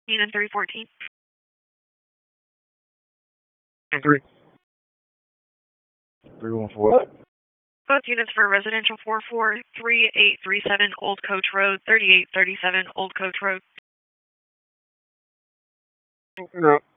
Unit 314. 3. 314 what? Both units for residential 443837 Old Coach Road, 3837 Old Coach Road. No.